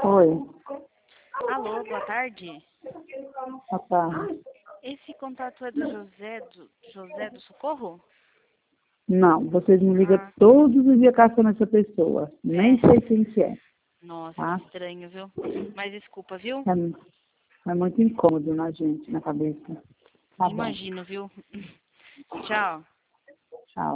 Oi, Alô, boa tarde. boa tarde. Esse contato é do José do Socorro? Não, vocês me ligam Ah, todos os dias caçando essa pessoa. Nem é. sei quem que é, Nossa, tá? que estranho, viu? Mas desculpa, viu? É muito incômodo na gente, na cabeça. Tá bom. Imagino, viu? Tchau.